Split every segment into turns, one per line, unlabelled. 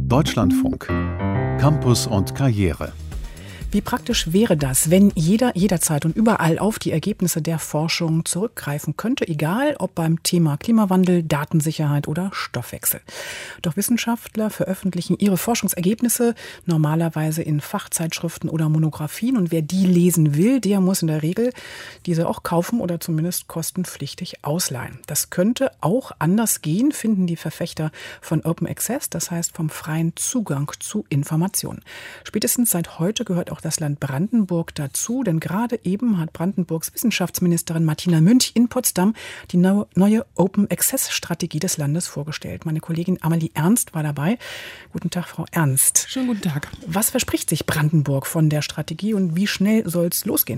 Deutschlandfunk. Campus und Karriere.
Wie praktisch wäre das, wenn jeder jederzeit und überall auf die Ergebnisse der Forschung zurückgreifen könnte, egal ob beim Thema Klimawandel, Datensicherheit oder Stoffwechsel. Doch Wissenschaftler veröffentlichen ihre Forschungsergebnisse normalerweise in Fachzeitschriften oder Monographien, und wer die lesen will, der muss in der Regel diese auch kaufen oder zumindest kostenpflichtig ausleihen. Das könnte auch anders gehen, finden die Verfechter von Open Access, das heißt vom freien Zugang zu Informationen. Spätestens seit heute gehört auch das Land Brandenburg dazu, denn gerade eben hat Brandenburgs Wissenschaftsministerin Martina Münch in Potsdam die neue Open Access Strategie des Landes vorgestellt. Meine Kollegin Amalie Ernst war dabei. Guten Tag, Frau Ernst.
Schönen guten Tag.
Was verspricht sich Brandenburg von der Strategie und wie schnell soll es losgehen?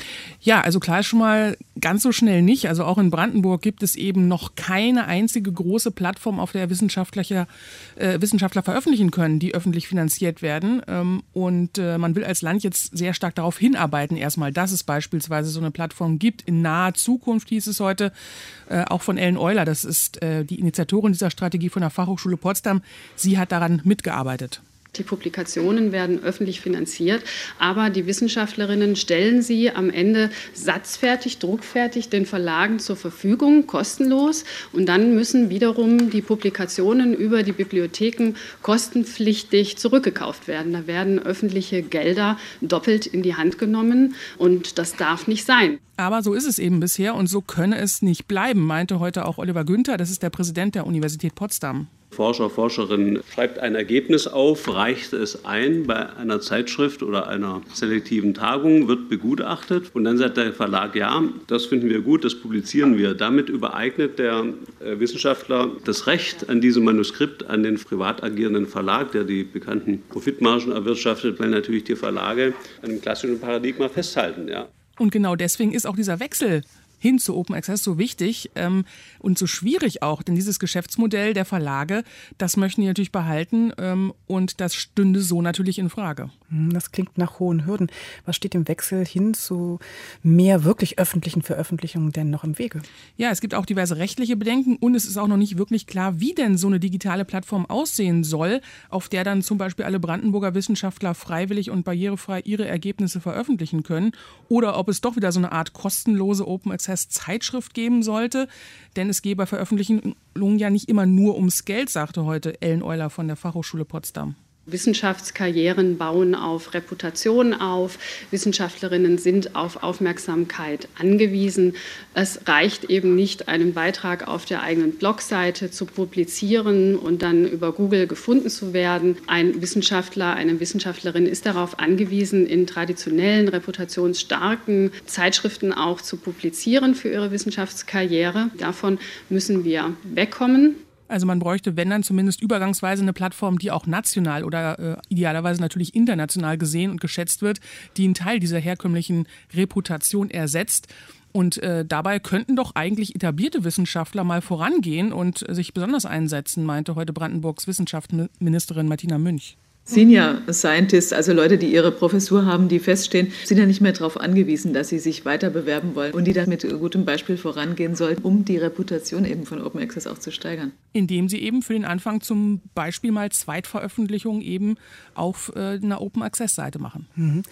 Ja, also klar ist schon mal, ganz so schnell nicht. Also auch in Brandenburg gibt es eben noch keine einzige große Plattform, auf der Wissenschaftler veröffentlichen können, die öffentlich finanziert werden. Und man will als Land jetzt sehr stark darauf hinarbeiten, erstmal, dass es beispielsweise so eine Plattform gibt. In naher Zukunft, hieß es heute, auch von Ellen Euler. Das ist die Initiatorin dieser Strategie von der Fachhochschule Potsdam. Sie hat daran mitgearbeitet.
Die Publikationen werden öffentlich finanziert, aber die Wissenschaftlerinnen stellen sie am Ende satzfertig, druckfertig den Verlagen zur Verfügung, kostenlos. Und dann müssen wiederum die Publikationen über die Bibliotheken kostenpflichtig zurückgekauft werden. Da werden öffentliche Gelder doppelt in die Hand genommen und das darf nicht sein.
Aber so ist es eben bisher und so könne es nicht bleiben, meinte heute auch Oliver Günther, das ist der Präsident der Universität Potsdam.
Forscher, Forscherin schreibt ein Ergebnis auf, reicht es ein bei einer Zeitschrift oder einer selektiven Tagung, wird begutachtet und dann sagt der Verlag, ja, das finden wir gut, das publizieren wir. Damit übereignet der Wissenschaftler das Recht an diesem Manuskript an den privat agierenden Verlag, der die bekannten Profitmargen erwirtschaftet, weil natürlich die Verlage an dem klassischen Paradigma festhalten. Ja.
Und genau deswegen ist auch dieser Wechsel hin zu Open Access so wichtig und so schwierig auch, denn dieses Geschäftsmodell der Verlage, das möchten die natürlich behalten und das stünde so natürlich in Frage.
Das klingt nach hohen Hürden. Was steht im Wechsel hin zu mehr wirklich öffentlichen Veröffentlichungen denn noch im Wege?
Ja, es gibt auch diverse rechtliche Bedenken und es ist auch noch nicht wirklich klar, wie denn so eine digitale Plattform aussehen soll, auf der dann zum Beispiel alle Brandenburger Wissenschaftler freiwillig und barrierefrei ihre Ergebnisse veröffentlichen können oder ob es doch wieder so eine Art kostenlose Open Access Zeitschrift geben sollte, denn es gehe bei Veröffentlichungen ja nicht immer nur ums Geld, sagte heute Ellen Euler von der Fachhochschule Potsdam.
Wissenschaftskarrieren bauen auf Reputation auf. Wissenschaftlerinnen sind auf Aufmerksamkeit angewiesen. Es reicht eben nicht, einen Beitrag auf der eigenen Blogseite zu publizieren und dann über Google gefunden zu werden. Ein Wissenschaftler, eine Wissenschaftlerin ist darauf angewiesen, in traditionellen, reputationsstarken Zeitschriften auch zu publizieren für ihre Wissenschaftskarriere. Davon müssen wir wegkommen.
Also man bräuchte, wenn dann zumindest übergangsweise eine Plattform, die auch national oder idealerweise natürlich international gesehen und geschätzt wird, die einen Teil dieser herkömmlichen Reputation ersetzt. Und dabei könnten doch eigentlich etablierte Wissenschaftler mal vorangehen und sich besonders einsetzen, meinte heute Brandenburgs Wissenschaftsministerin Martina Münch.
Senior Scientists, also Leute, die ihre Professur haben, die feststehen, sind ja nicht mehr darauf angewiesen, dass sie sich weiter bewerben wollen und die dann mit gutem Beispiel vorangehen sollten, um die Reputation eben von Open Access auch zu steigern.
Indem sie eben für den Anfang zum Beispiel mal Zweitveröffentlichungen eben auf einer Open Access Seite machen.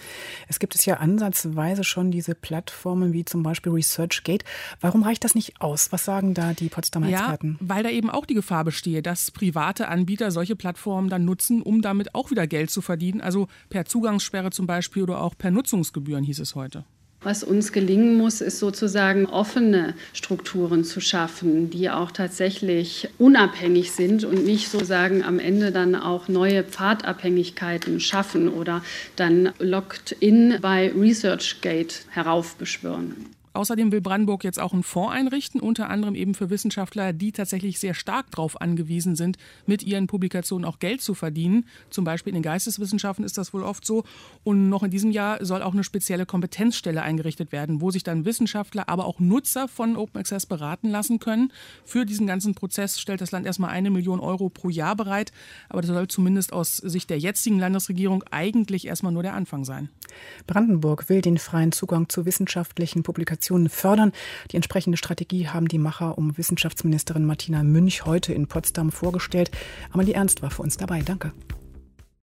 Es gibt ja ansatzweise schon diese Plattformen wie zum Beispiel ResearchGate. Warum reicht das nicht aus? Was sagen da die Potsdamer Experten?
Ja, weil da eben auch die Gefahr bestehe, dass private Anbieter solche Plattformen dann nutzen, um damit auch wieder Geld zu verdienen, also per Zugangssperre zum Beispiel oder auch per Nutzungsgebühren, hieß es heute.
Was uns gelingen muss, ist sozusagen offene Strukturen zu schaffen, die auch tatsächlich unabhängig sind und nicht sozusagen am Ende dann auch neue Pfadabhängigkeiten schaffen oder dann Locked-in bei ResearchGate heraufbeschwören.
Außerdem will Brandenburg jetzt auch einen Fonds einrichten, unter anderem eben für Wissenschaftler, die tatsächlich sehr stark darauf angewiesen sind, mit ihren Publikationen auch Geld zu verdienen. Zum Beispiel in den Geisteswissenschaften ist das wohl oft so. Und noch in diesem Jahr soll auch eine spezielle Kompetenzstelle eingerichtet werden, wo sich dann Wissenschaftler, aber auch Nutzer von Open Access beraten lassen können. Für diesen ganzen Prozess stellt das Land erstmal 1 Million Euro pro Jahr bereit. Aber das soll zumindest aus Sicht der jetzigen Landesregierung eigentlich erstmal nur der Anfang sein.
Brandenburg will den freien Zugang zu wissenschaftlichen Publikationen Publikationen fördern. Die entsprechende Strategie haben die Macher um Wissenschaftsministerin Martina Münch heute in Potsdam vorgestellt. Amalie Ernst war für uns dabei. Danke.